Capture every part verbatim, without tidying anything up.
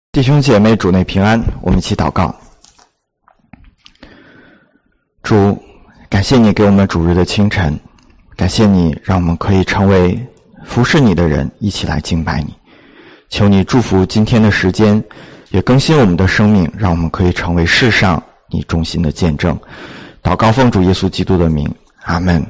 弟兄姐妹，主内平安，我们一起祷告。主，感谢你给我们主日的清晨，感谢你让我们可以成为服侍你的人，一起来敬拜你。求你祝福今天的时间，也更新我们的生命，让我们可以成为世上你忠心的见证。祷告奉主耶稣基督的名，阿们。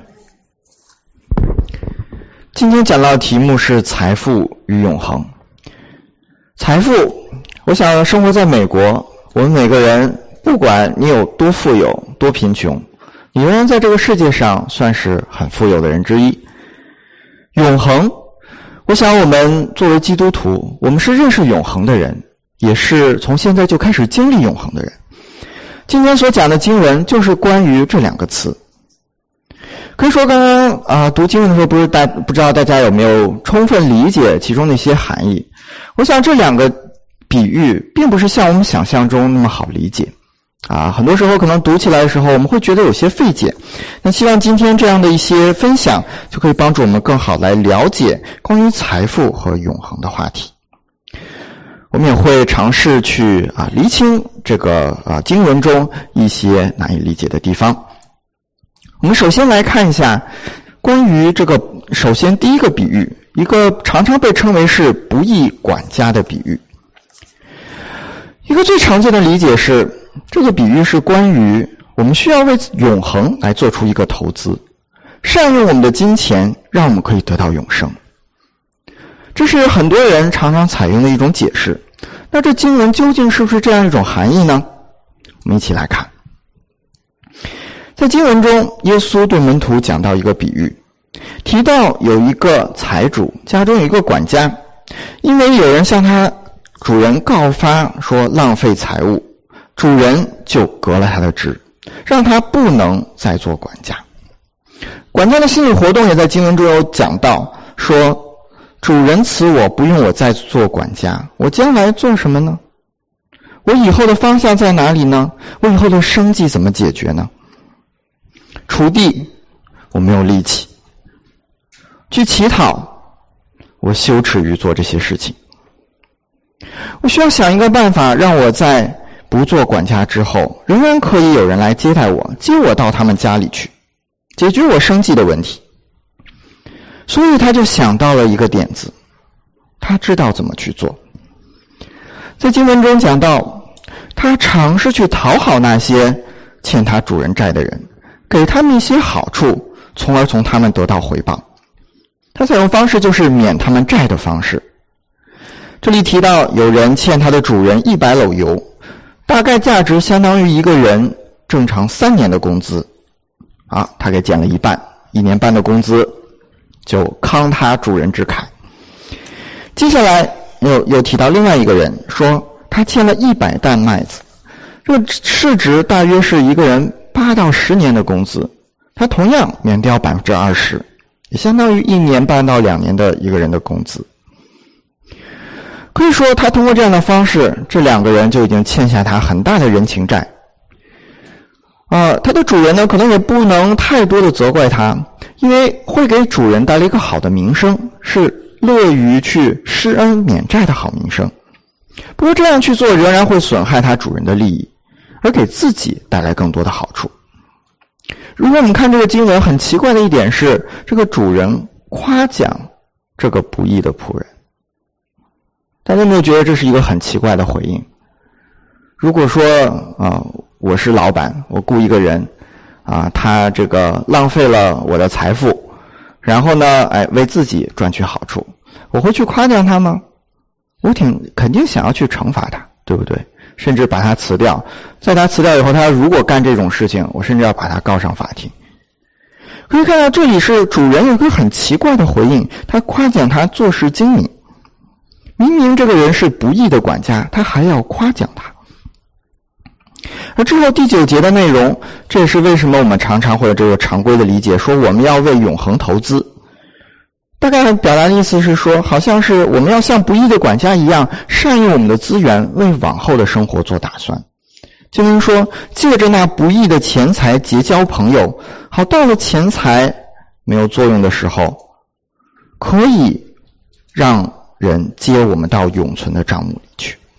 今天讲到的题目是财富与永恒。财富，我想生活在美国，我们每个人不管你有多富有多贫穷，你仍然在这个世界上算是很富有的人之一。永恒，我想我们作为基督徒，我们是认识永恒的人，也是从现在就开始经历永恒的人。今天所讲的经文就是关于这两个词。可以说刚刚啊、呃、读经文的时候，不是大不知道大家有没有充分理解其中的一些含义。我想这两个比喻并不是像我们想象中那么好理解啊，很多时候可能读起来的时候我们会觉得有些费解。那希望今天这样的一些分享就可以帮助我们更好来了解关于财富和永恒的话题。我们也会尝试去啊厘清这个啊经文中一些难以理解的地方。我们首先来看一下关于这个，首先第一个比喻，一个常常被称为是不义管家的比喻。一个最常见的理解是，这个比喻是关于我们需要为永恒来做出一个投资，善用我们的金钱，让我们可以得到永生。这是很多人常常采用的一种解释。那这经文究竟是不是这样一种含义呢？我们一起来看。在经文中，耶稣对门徒讲到一个比喻，提到有一个财主，家中有一个管家，因为有人向他主人告发说浪费财物，主人就革了他的职，让他不能再做管家。管家的心理活动也在经文中有讲到，说主人辞我，不用我再做管家，我将来做什么呢？我以后的方向在哪里呢？我以后的生计怎么解决呢？锄地，我没有力气；去乞讨，我羞耻于做这些事情。我需要想一个办法，让我在不做管家之后，仍然可以有人来接待我，接我到他们家里去，解决我生计的问题。所以他就想到了一个点子，他知道怎么去做。在经文中讲到，他尝试去讨好那些欠他主人债的人，给他们一些好处，从而从他们得到回报。他采用方式就是免他们债的方式。这里提到有人欠他的主人一百篓油，大概价值相当于一个人正常三年的工资啊，他给减了一半，一年半的工资就慷他主人之慨。接下来又又提到另外一个人，说他欠了一百担麦子，这个市值大约是一个人八到十年的工资，他同样免掉百分之二十，也相当于一年半到两年的一个人的工资。可以说他通过这样的方式，这两个人就已经欠下他很大的人情债。呃，他的主人呢，可能也不能太多的责怪他，因为会给主人带来一个好的名声，是乐于去施恩免债的好名声。不过这样去做仍然会损害他主人的利益，而给自己带来更多的好处。如果我们看这个经文，很奇怪的一点是，这个主人夸奖这个不义的仆人。大家有没有觉得这是一个很奇怪的回应？如果说啊、呃，我是老板，我雇一个人啊，他这个浪费了我的财富，然后呢，哎，为自己赚取好处，我会去夸奖他吗？我挺肯定想要去惩罚他，对不对？甚至把他辞掉，在他辞掉以后，他如果干这种事情，我甚至要把他告上法庭。可以看到这里是主人有一个很奇怪的回应，他夸奖他做事精明。明明这个人是不义的管家，他还要夸奖他。而之后第九节的内容，这也是为什么我们常常会有这个常规的理解，说我们要为永恒投资。大概表达的意思是说，好像是我们要像不义的管家一样，善用我们的资源，为往后的生活做打算。经文说，借着那不义的钱财结交朋友，好到了钱财没有作用的时候，可以让人接我们到永存的账目里去。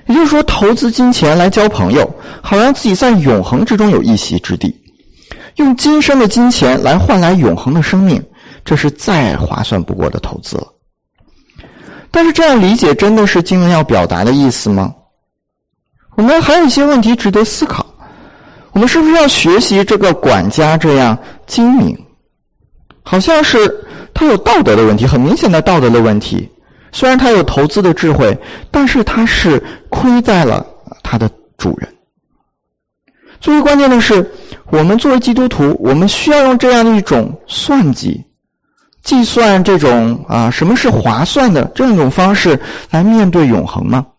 也就是说，投资金钱来交朋友，好让自己在永恒之中有一席之地。用今生的金钱来换来永恒的生命，这是再划算不过的投资了。但是这样理解真的是经文要表达的意思吗？我们还有一些问题值得思考。我们是不是要学习这个管家这样精明？好像是他有道德的问题，很明显的道德的问题。虽然他有投资的智慧，但是他是亏待了他的主人。最关键的是，我们作为基督徒，我们需要用这样的一种算计，计算这种啊什么是划算的这样一种方式来面对永恒吗？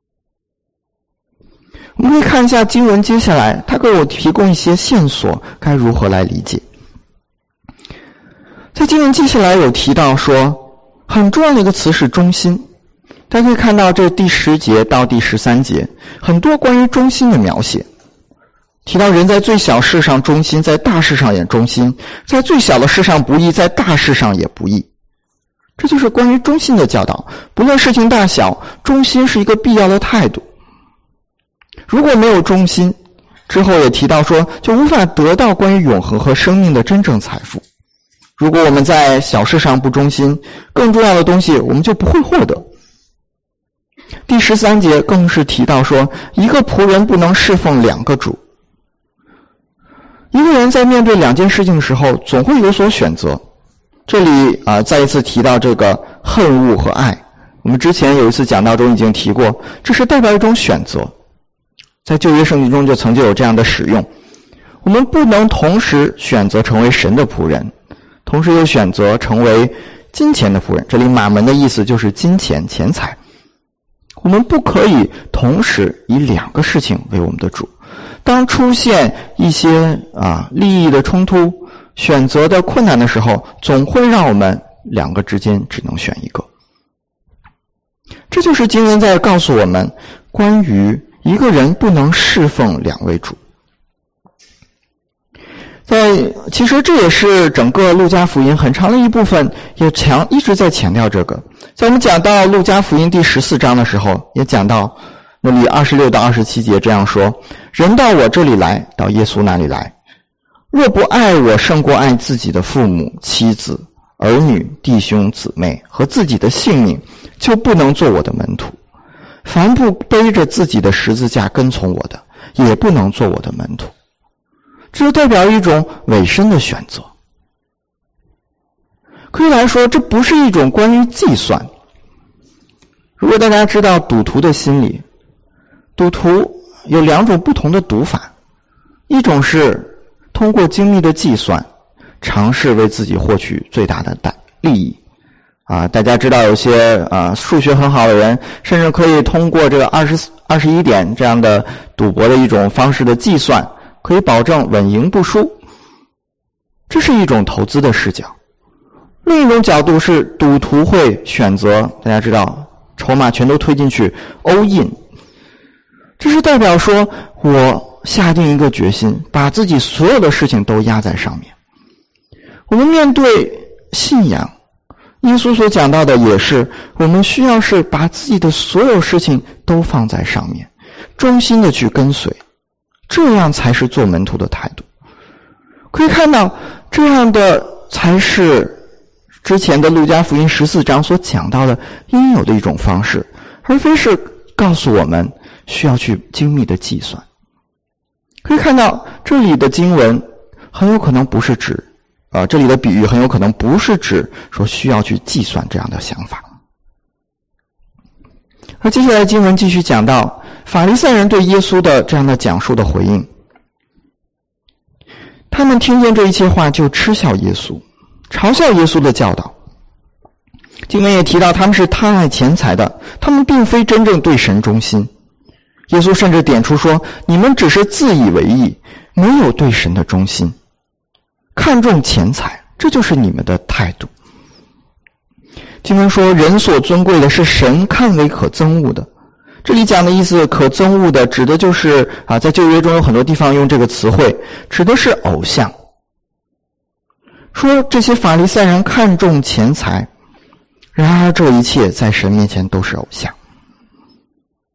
我们可以看一下经文接下来，它给我提供一些线索，该如何来理解。在经文接下来有提到说，很重要的一个词是忠心。大家可以看到这第十节到第十三节，很多关于忠心的描写。提到人在最小事上忠心，在大事上也忠心，在最小的事上不义，在大事上也不义。这就是关于忠心的教导。不论事情大小，忠心是一个必要的态度。如果没有忠心，之后也提到说，就无法得到关于永恒和生命的真正财富。如果我们在小事上不忠心，更重要的东西我们就不会获得。第十三节更是提到说，一个仆人不能侍奉两个主。一个人在面对两件事情的时候，总会有所选择。这里啊、呃，再一次提到这个恨恶和爱。我们之前有一次讲道中已经提过，这是代表一种选择。在旧约圣经中就曾经有这样的使用。我们不能同时选择成为神的仆人，同时又选择成为金钱的仆人。这里马门的意思就是金钱、钱财。我们不可以同时以两个事情为我们的主。当出现一些啊利益的冲突、选择的困难的时候，总会让我们两个之间只能选一个。这就是经文在告诉我们关于一个人不能侍奉两位主。在其实这也是整个路加福音很长的一部分，也强一直在强调这个。在我们讲到路加福音第十四章的时候，也讲到那里二十六到二十七节这样说：人到我这里来，到耶稣那里来，若不爱我胜过爱自己的父母、妻子、儿女、弟兄、姊妹和自己的性命，就不能做我的门徒。凡不背着自己的十字架跟从我的，也不能做我的门徒。这就代表一种委身的选择。可以来说，这不是一种关于计算。如果大家知道赌徒的心理，赌徒有两种不同的赌法，一种是通过精密的计算，尝试为自己获取最大的利益。啊，大家知道有些啊数学很好的人，甚至可以通过这个二十二十一点这样的赌博的一种方式的计算，可以保证稳赢不输。这是一种投资的视角。另一种角度是赌徒会选择，大家知道筹码全都推进去 all in， 这是代表说我下定一个决心，把自己所有的事情都压在上面。我们面对信仰，耶稣所讲到的也是，我们需要是把自己的所有事情都放在上面，忠心的去跟随，这样才是做门徒的态度。可以看到，这样的才是之前的路加福音十四章所讲到的应有的一种方式，而非是告诉我们需要去精密的计算。可以看到这里的经文很有可能不是指呃，这里的比喻很有可能不是指说需要去计算这样的想法。而接下来经文继续讲到法利赛人对耶稣的这样的讲述的回应。他们听见这一切话就嗤笑耶稣，嘲笑耶稣的教导。经文也提到他们是贪爱钱财的，他们并非真正对神忠心。耶稣甚至点出说，你们只是自以为义，没有对神的忠心，看重钱财，这就是你们的态度。经文说，人所尊贵的是神看为可憎恶的。这里讲的意思，可憎恶的指的就是啊，在旧约中有很多地方用这个词汇，指的是偶像。说这些法利赛人看重钱财，然而这一切在神面前都是偶像。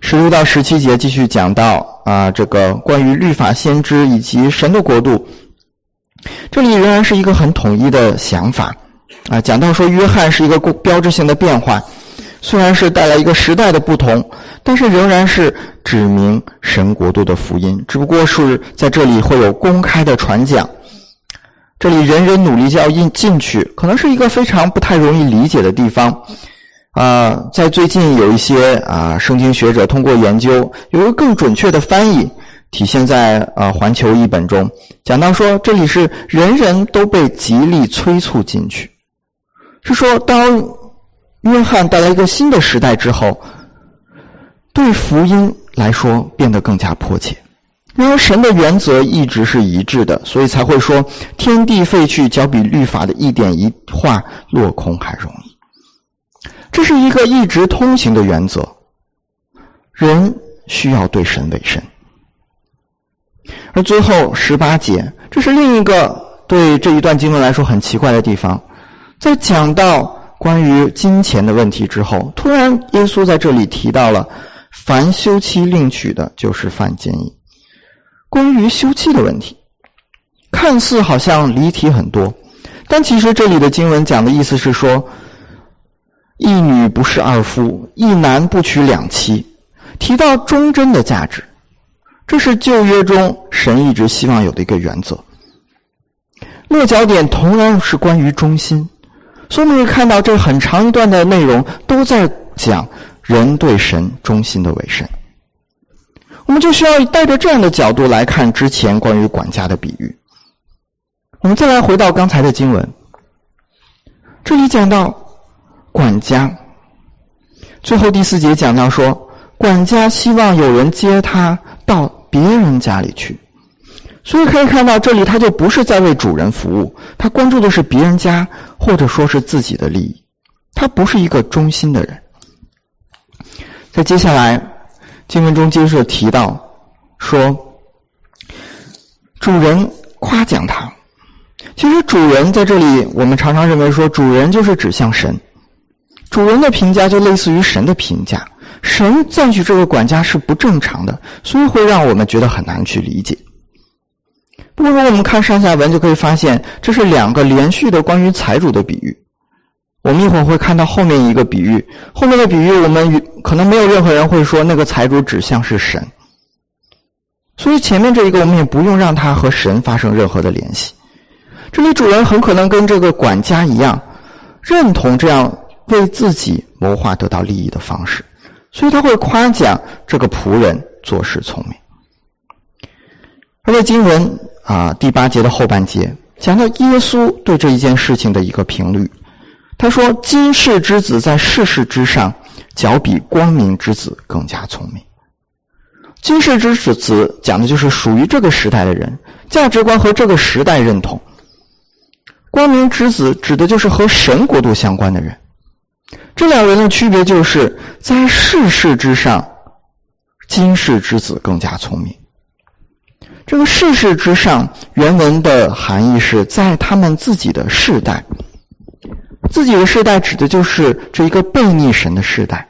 十六到十七节继续讲到啊，这个关于律法先知以及神的国度。这里仍然是一个很统一的想法啊，讲到说约翰是一个标志性的变化，虽然是带来一个时代的不同，但是仍然是指明神国度的福音，只不过是在这里会有公开的传讲。这里人人努力就要进去，可能是一个非常不太容易理解的地方。啊，在最近有一些啊圣经学者通过研究，有一个更准确的翻译，体现在啊环球译本中，讲到说这里是人人都被极力催促进去，是说当约翰带来一个新的时代之后，对福音来说变得更加迫切。然而神的原则一直是一致的，所以才会说天地废去，较比律法的一点一画落空还容易。这是一个一直通行的原则，人需要对神委身。而最后十八节，这是另一个对这一段经文来说很奇怪的地方，在讲到关于金钱的问题之后，突然耶稣在这里提到了凡休妻另娶的就是犯奸淫。关于休妻的问题，看似好像离题很多，但其实这里的经文讲的意思是说，一女不侍二夫，一男不娶两妻，提到忠贞的价值，这是旧约中神一直希望有的一个原则。落脚点同样是关于忠心，所以我们可以看到这很长一段的内容都在讲人对神忠心的委身。我们就需要带着这样的角度来看之前关于管家的比喻。我们再来回到刚才的经文，这里讲到管家，最后第四节讲到说，管家希望有人接他到别人家里去，所以可以看到这里他就不是在为主人服务，他关注的是别人家或者说是自己的利益，他不是一个忠心的人。在接下来经文中接着提到说，主人夸奖他。其实主人在这里我们常常认为说主人就是指向神，主人的评价就类似于神的评价，神赞许这个管家是不正常的，所以会让我们觉得很难去理解。不过如果我们看上下文就可以发现，这是两个连续的关于财主的比喻。我们一会儿会看到后面一个比喻，后面的比喻我们可能没有任何人会说那个财主指向是神，所以前面这一个我们也不用让它和神发生任何的联系。这里主人很可能跟这个管家一样，认同这样为自己谋划得到利益的方式，所以他会夸奖这个仆人做事聪明。而在经文啊第八节的后半节讲到耶稣对这一件事情的一个评律，他说今世之子在世事之上，较比光明之子更加聪明。今世之子讲的就是属于这个时代的人，价值观和这个时代认同。光明之子指的就是和神国度相关的人。这两人的区别就是在世事之上，今世之子更加聪明。这个世事之上原文的含义是在他们自己的世代，自己的世代指的就是这一个悖逆神的世代。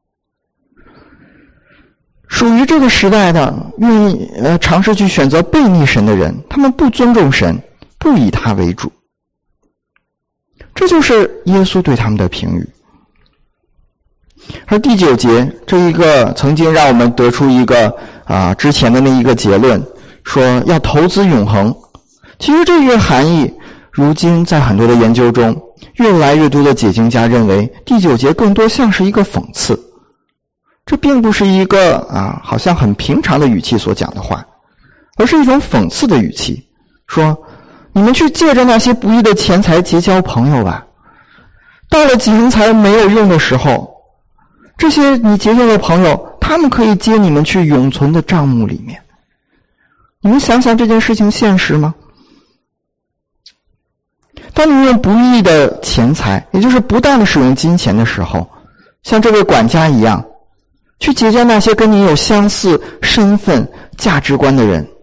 属于这个时代的愿意呃尝试去选择悖逆神的人，他们不尊重神，不以他为主。这就是耶稣对他们的评语。而第九节这一个曾经让我们得出一个啊之前的那一个结论，说要投资永恒。其实这个含义如今在很多的研究中，越来越多的解经家认为第九节更多像是一个讽刺，这并不是一个啊好像很平常的语气所讲的话，而是一种讽刺的语气，说你们去借着那些不义的钱财结交朋友吧，到了钱财没有用的时候，这些你结交的朋友他们可以接你们去永存的账目里面。你们想想这件事情现实吗？当你们用不义的钱财，也就是不当的使用金钱的时候，像这位管家一样去结交那些跟你有相似身份价值观的人，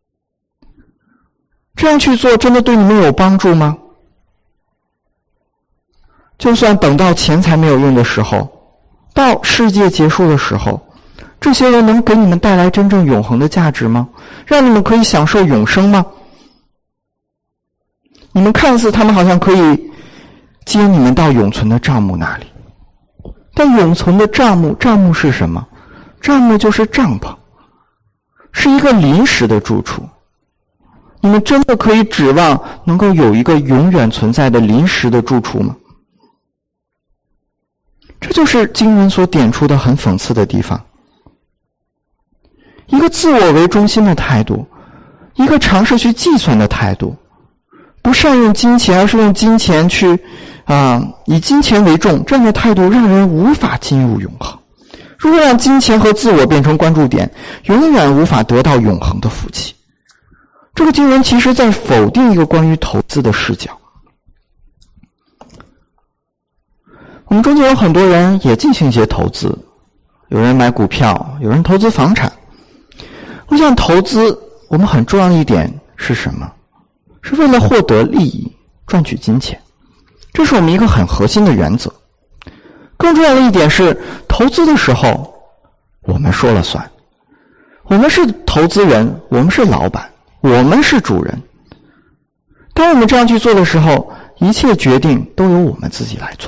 这样去做真的对你们有帮助吗？就算等到钱财没有用的时候，到世界结束的时候， 这些人能给你们带来真正永恒的价值吗？让你们可以享受永生吗？你们看似他们好像可以接你们到永存的帐幕那里，但永存的帐幕，帐幕是什么？帐幕就是帐篷，是一个临时的住处。你们真的可以指望能够有一个永远存在的临时的住处吗？这就是经文所点出的很讽刺的地方。一个自我为中心的态度，一个尝试去计算的态度，不善用金钱，而是用金钱去啊，以金钱为重，这样的态度让人无法进入永恒。如果让金钱和自我变成关注点，永远无法得到永恒的福气。这个经文其实在否定一个关于投资的视角。我们中间有很多人也进行一些投资，有人买股票，有人投资房产。我想投资我们很重要的一点是什么？是为了获得利益，赚取金钱，这是我们一个很核心的原则。更重要的一点是，投资的时候我们说了算，我们是投资人，我们是老板，我们是主人。当我们这样去做的时候，一切决定都由我们自己来做。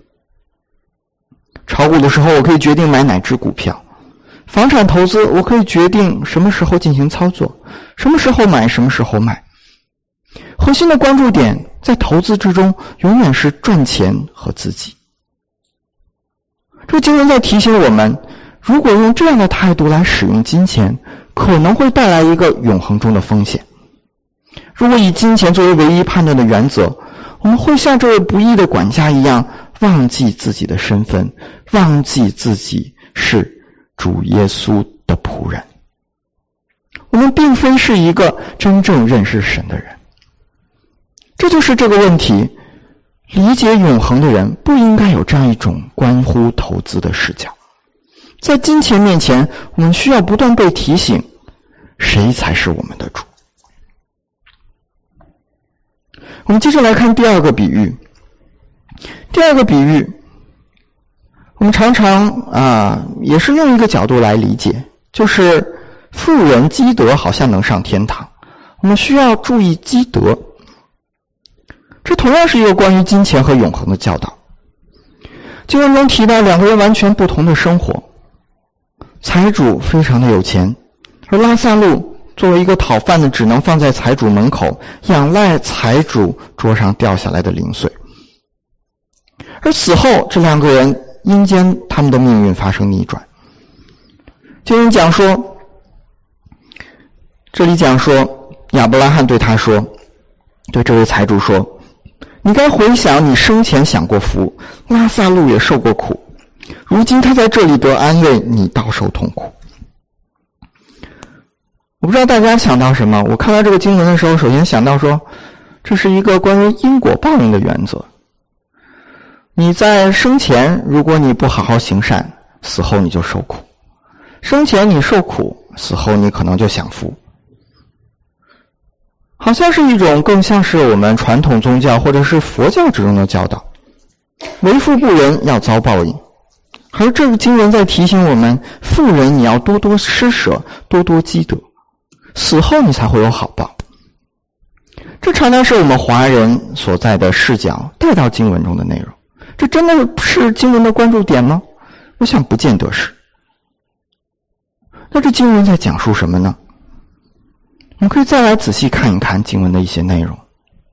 炒股的时候，我可以决定买哪只股票；房产投资，我可以决定什么时候进行操作，什么时候买，什么时候卖。核心的关注点在投资之中永远是赚钱和自己。这个经文在提醒我们，如果用这样的态度来使用金钱，可能会带来一个永恒中的风险。如果以金钱作为唯一判断的原则，我们会像这位不义的管家一样，忘记自己的身份，忘记自己是主耶稣的仆人。我们并非是一个真正认识神的人。这就是这个问题，理解永恒的人不应该有这样一种关乎投资的视角。在金钱面前，我们需要不断被提醒，谁才是我们的主。我们接着来看第二个比喻。第二个比喻，我们常常啊也是用一个角度来理解，就是富人积德好像能上天堂。我们需要注意积德。这同样是一个关于金钱和永恒的教导。经文中提到两个人完全不同的生活，财主非常的有钱，而拉萨路作为一个讨饭的，只能放在财主门口，仰赖财主桌上掉下来的零碎。而死后这两个人阴间他们的命运发生逆转。经文讲说，这里讲说，亚伯拉罕对他说，对这位财主说，你该回想你生前享过福，拉萨路也受过苦，如今他在这里得安慰，你倒受痛苦。我不知道大家想到什么，我看到这个经文的时候，首先想到说，这是一个关于因果报应的原则。你在生前如果你不好好行善，死后你就受苦，生前你受苦，死后你可能就享福。好像是一种更像是我们传统宗教或者是佛教之中的教导，为富不仁要遭报应。而这个经文在提醒我们，富人你要多多施舍，多多积德，死后你才会有好报。这常常是我们华人所在的视角带到经文中的内容。这真的是经文的关注点吗？我想不见得是。那这经文在讲述什么呢？我们可以再来仔细看一看经文的一些内容。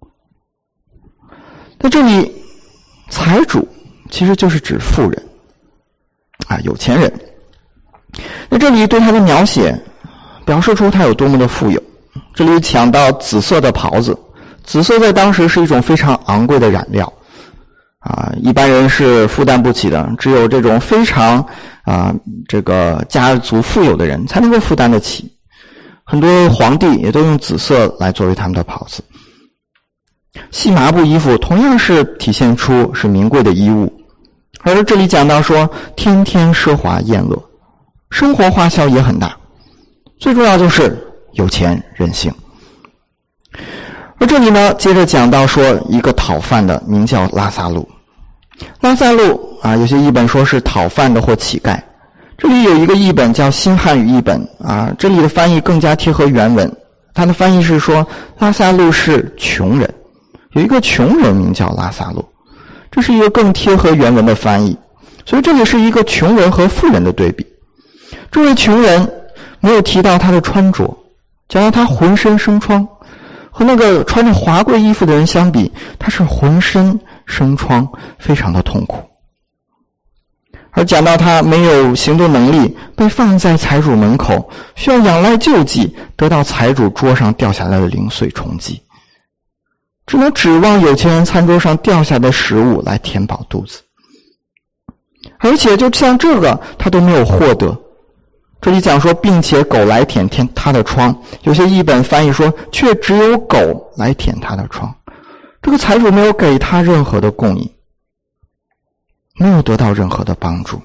在这里，财主其实就是指富人啊，有钱人。那这里对他的描写表示出他有多么的富有。这里讲到紫色的袍子，紫色在当时是一种非常昂贵的染料啊，一般人是负担不起的，只有这种非常啊这个家族富有的人才能够负担得起。很多皇帝也都用紫色来作为他们的袍子。细麻布衣服同样是体现出是名贵的衣物。而这里讲到说，天天奢华宴乐，生活花销也很大，最重要就是有钱任性。而这里呢，接着讲到说一个讨饭的名叫拉萨路。拉萨路啊，有些译本说是讨饭的或乞丐。 这里有一个译本叫新汉语译本啊，这里的翻译更加贴合原文。它的翻译是说拉撒路是穷人，有一个穷人名叫拉撒路，这是一个更贴合原文的翻译。所以这里是一个穷人和富人的对比。这位穷人没有提到他的穿着，讲到他浑身生疮，和那个穿着华贵衣服的人相比，他是浑身生疮，非常的痛苦。而讲到他没有行动能力，被放在财主门口，需要仰赖救济，得到财主桌上掉下来的零碎充饥，只能指望有钱人餐桌上掉下的食物来填饱肚子。而且就像这个他都没有获得。这里讲说并且狗来舔舔他的疮，有些译本翻译说却只有狗来舔他的疮。这个财主没有给他任何的供应，没有得到任何的帮助。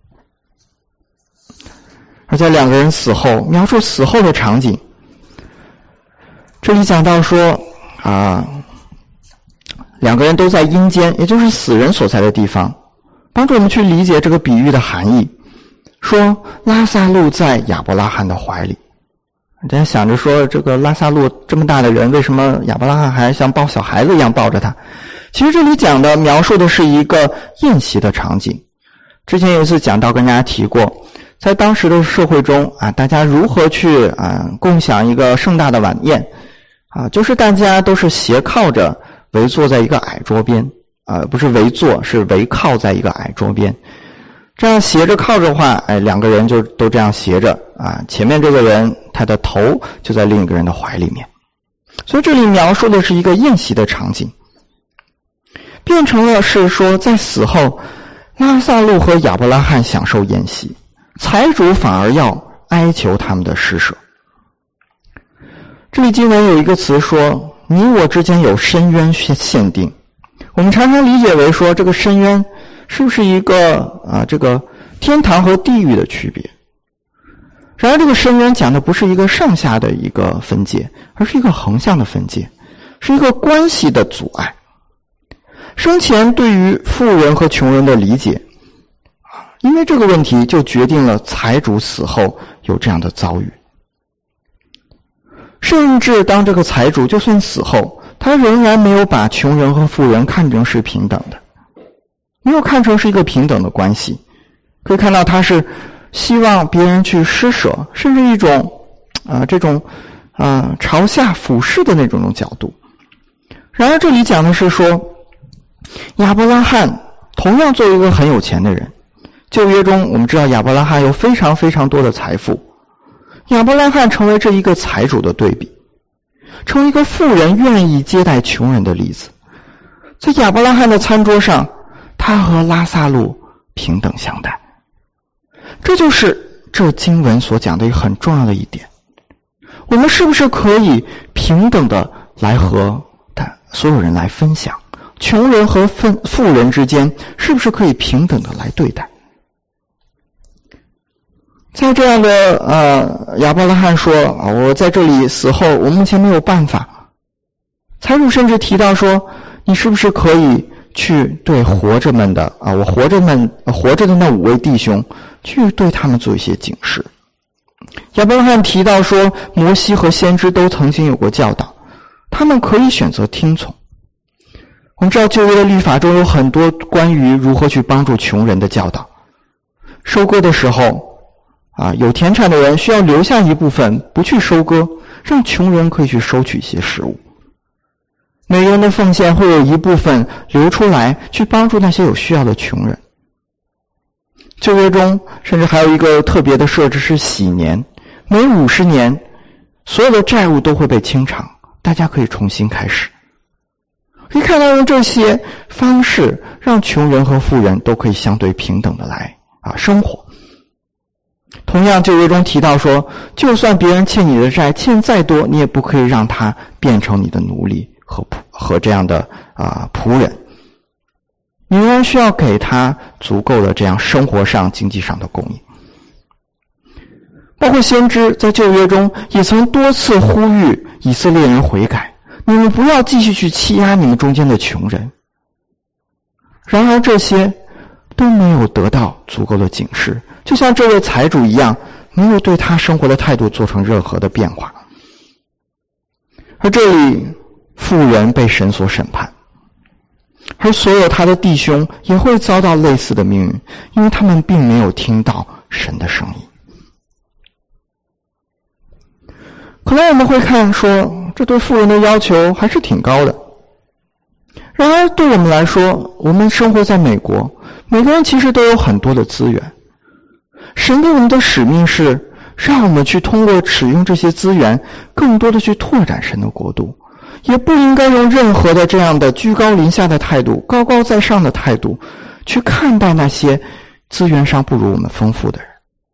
而在两个人死后，描述死后的场景，这里讲到说啊，两个人都在阴间，也就是死人所在的地方，帮助我们去理解这个比喻的含义。说拉撒路在亚伯拉罕的怀里，大家想着说这个拉撒路这么大的人，为什么亚伯拉罕还像抱小孩子一样抱着他？其实这里讲的描述的是一个宴席的场景。之前有一次讲到跟大家提过，在当时的社会中啊，大家如何去啊共享一个盛大的晚宴啊，就是大家都是斜靠着围坐在一个矮桌边啊，不是围坐，是围靠在一个矮桌边。这样斜着靠着的话，哎，两个人就都这样斜着啊，前面这个人他的头就在另一个人的怀里面。所以这里描述的是一个宴席的场景，变成了是说在死后拉撒路和亚伯拉罕享受宴席，财主反而要哀求他们的施舍。这里经文有一个词说你我之间有深渊限定，我们常常理解为说这个深渊是不是一个啊这个天堂和地狱的区别？然而这个深渊讲的不是一个上下的一个分界，而是一个横向的分界，是一个关系的阻碍。生前对于富人和穷人的理解，因为这个问题就决定了财主死后有这样的遭遇。甚至当这个财主就算死后，他仍然没有把穷人和富人看成是平等的，没有看成是一个平等的关系。可以看到他是希望别人去施舍，甚至一种啊、呃、这种啊、呃、朝下俯视的那种角度。然而这里讲的是说亚伯拉罕同样作为一个很有钱的人，旧约中我们知道亚伯拉罕有非常非常多的财富，亚伯拉罕成为这一个财主的对比，成为一个富人愿意接待穷人的例子。在亚伯拉罕的餐桌上，他和拉撒路平等相待。这就是这经文所讲的一个很重要的一点。我们是不是可以平等的来和他所有人来分享？穷人和富人之间是不是可以平等的来对待？在这样的呃亚伯拉罕说啊，我在这里死后我目前没有办法。财主甚至提到说，你是不是可以去对活着们的啊，我活着们活着的那五位弟兄去对他们做一些警示。亚伯拉罕提到说，摩西和先知都曾经有过教导，他们可以选择听从。我们知道旧约的律法中有很多关于如何去帮助穷人的教导。收割的时候啊，有田产的人需要留下一部分不去收割，让穷人可以去收取一些食物。每个人的奉献会有一部分留出来去帮助那些有需要的穷人。旧约中甚至还有一个特别的设置是洗年，每五十年所有的债务都会被清偿，大家可以重新开始。可以看到用这些方式让穷人和富人都可以相对平等的来啊生活。同样旧约中提到说，就算别人欠你的债欠再多，你也不可以让他变成你的奴隶和和这样的啊仆人，你仍然需要给他足够的这样生活上经济上的供应。包括先知在旧约中也曾多次呼吁以色列人悔改，你们不要继续去欺压你们中间的穷人。然而这些都没有得到足够的警示， 就像这位财主一样，没有对他生活的态度做成任何的变化。而这里富人被神所审判，而所有他的弟兄也会遭到类似的命运，因为他们并没有听到神的声音。可能我们会看说，这对富人的要求还是挺高的。然而对我们来说，我们生活在美国，每个人其实都有很多的资源。神给我们的使命是让我们去通过使用这些资源，更多的去拓展神的国度，也不应该用任何的这样的居高临下的态度、高高在上的态度去看待那些资源上不如我们丰富的人。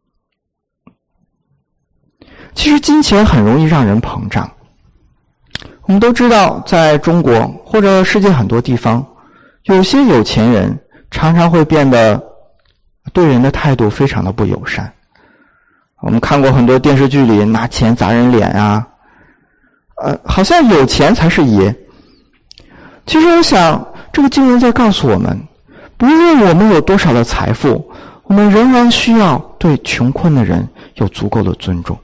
其实金钱很容易让人膨胀。我们都知道，在中国或者世界很多地方，有些有钱人常常会变得对人的态度非常的不友善。我们看过很多电视剧里拿钱砸人脸啊，呃，好像有钱才是爷。其实我想，这个经文在告诉我们，不论我们有多少的财富，我们仍然需要对穷困的人有足够的尊重。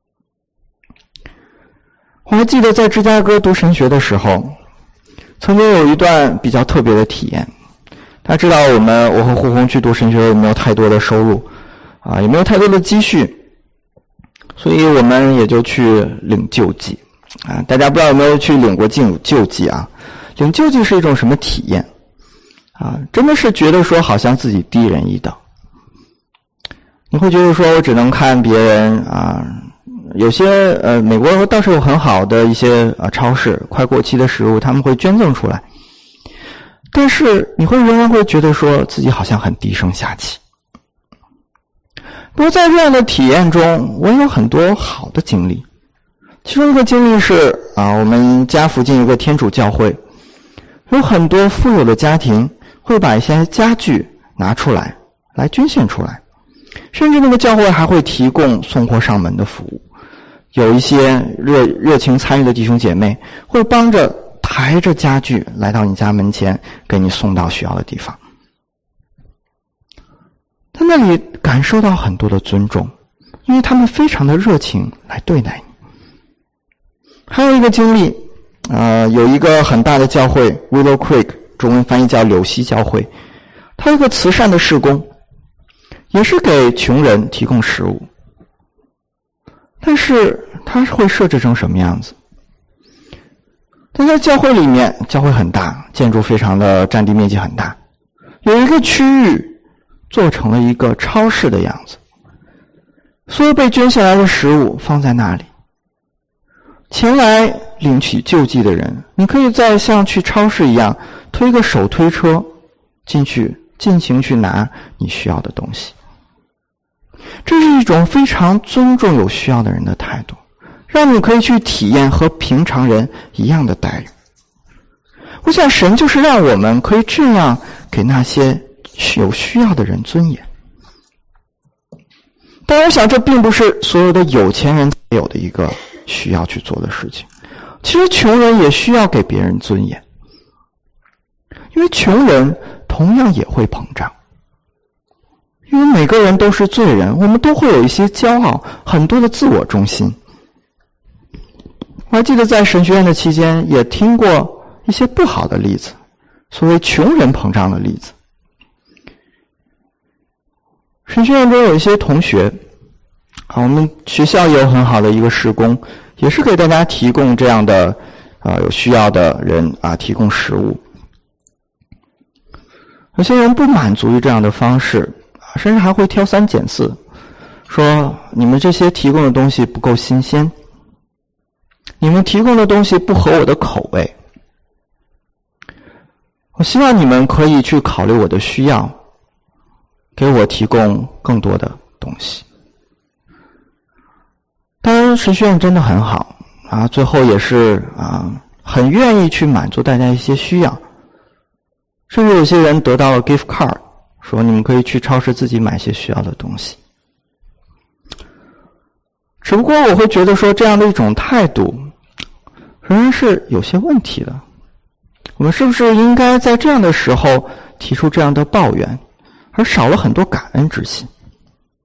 我还记得在芝加哥读神学的时候，曾经有一段比较特别的体验。大家知道我们我和胡红去读神学也没有太多的收入啊，也没有太多的积蓄，所以我们也就去领救济啊。大家不知道有没有去领过进救济啊？领救济是一种什么体验啊？真的是觉得说好像自己低人一等。你会觉得说我只能看别人啊。有些呃，美国倒是有很好的一些呃超市，快过期的食物他们会捐赠出来，但是你会仍然会觉得说自己好像很低声下气。不过在这样的体验中，我有很多好的经历。其中一个经历是啊，我们家附近有个天主教会，有很多富有的家庭会把一些家具拿出来来捐献出来，甚至那个教会还会提供送货上门的服务。有一些热热情参与的弟兄姐妹会帮着抬着家具来到你家门前，给你送到需要的地方。在那里感受到很多的尊重，因为他们非常的热情来对待你。还有一个经历，呃，有一个很大的教会 Willow Creek， 中文翻译叫柳溪教会，它有一个慈善的事工，也是给穷人提供食物。但是它会设置成什么样子？但在教会里面，教会很大，建筑非常的占地面积很大，有一个区域做成了一个超市的样子，所有被捐下来的食物放在那里，前来领取救济的人，你可以在像去超市一样推个手推车进去，尽情去拿你需要的东西。这是一种非常尊重有需要的人的态度，让你可以去体验和平常人一样的待遇。我想神就是让我们可以这样给那些有需要的人尊严。当然，我想这并不是所有的有钱人才有的一个需要去做的事情。其实穷人也需要给别人尊严，因为穷人同样也会膨胀。因为每个人都是罪人，我们都会有一些骄傲，很多的自我中心。我还记得在神学院的期间也听过一些不好的例子，所谓穷人膨胀的例子。神学院中有一些同学啊，我们学校也有很好的一个事工，也是给大家提供这样的啊有需要的人啊提供食物。有些人不满足于这样的方式，甚至还会挑三拣四，说你们这些提供的东西不够新鲜，你们提供的东西不合我的口味，我希望你们可以去考虑我的需要，给我提供更多的东西。当然神学院真的很好啊，最后也是啊很愿意去满足大家一些需要，甚至有些人得到了 gift card，说你们可以去超市自己买些需要的东西。只不过我会觉得说这样的一种态度仍然是有些问题的。我们是不是应该在这样的时候提出这样的抱怨，而少了很多感恩之心？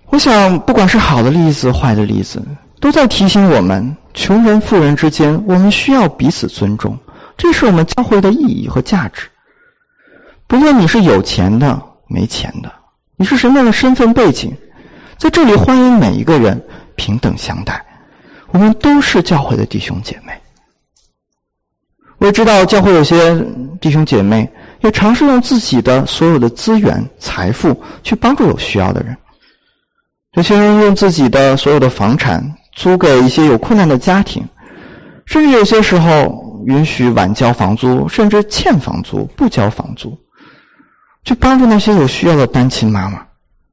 我想不管是好的例子坏的例子，都在提醒我们，穷人富人之间我们需要彼此尊重，这是我们教会的意义和价值。不论你是有钱的没钱的，你是什么样的身份背景，在这里欢迎每一个人平等相待，我们都是教会的弟兄姐妹。我也知道教会有些弟兄姐妹也尝试用自己的所有的资源财富去帮助有需要的人，有些人用自己的所有的房产租给一些有困难的家庭，甚至有些时候允许晚交房租，甚至欠房租不交房租，去帮助那些有需要的单亲妈妈。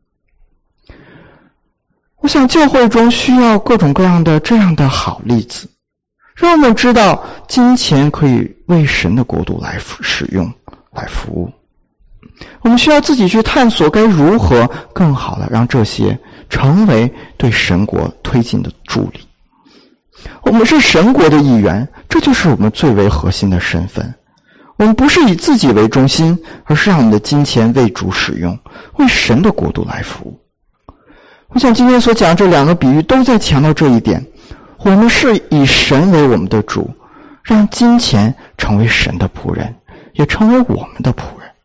我想教会中需要各种各样的这样的好例子，让我们知道金钱可以为神的国度来使用来服务。我们需要自己去探索该如何更好的让这些成为对神国推进的助力。我们是神国的一员，这就是我们最为核心的身份。我们不是以自己为中心，而是让我们的金钱为主使用，为神的国度来服务。我想今天所讲这两个比喻都在强调这一点，我们是以神为我们的主，让金钱成为神的仆人，也成为我们的仆人。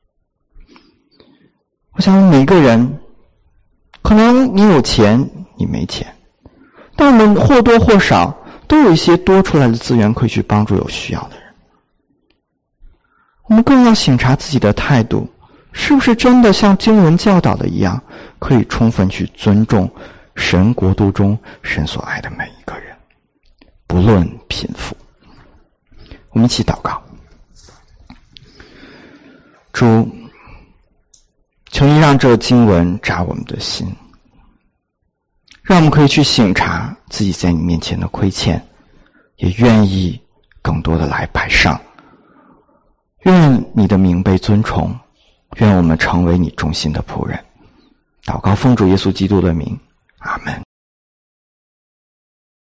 我想每个人，可能你有钱你没钱，但我们或多或少都有一些多出来的资源可以去帮助有需要的人。我们更要省察自己的态度，是不是真的像经文教导的一样，可以充分去尊重神国度中神所爱的每一个人，不论贫富。我们一起祷告。主，求你让这经文扎我们的心，让我们可以去省察自己在你面前的亏欠，也愿意更多的来摆上。愿你的名被尊崇，愿我们成为你忠心的仆人。祷告奉主耶稣基督的名，阿们。